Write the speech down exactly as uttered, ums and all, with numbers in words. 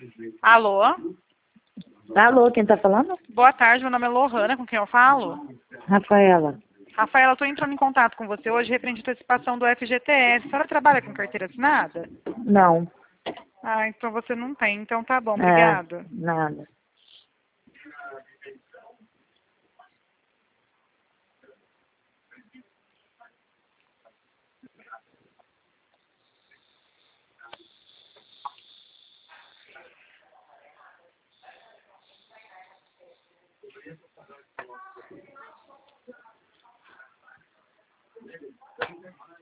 Alô? Alô, quem tá falando? Boa tarde, meu nome é Lohana, com quem eu falo? Rafaela. Rafaela, eu estou entrando em contato com você hoje referente à antecipação do F G T S. A senhora trabalha com carteira assinada? Não. Ah, então você não tem. Então tá bom, É, obrigada. nada.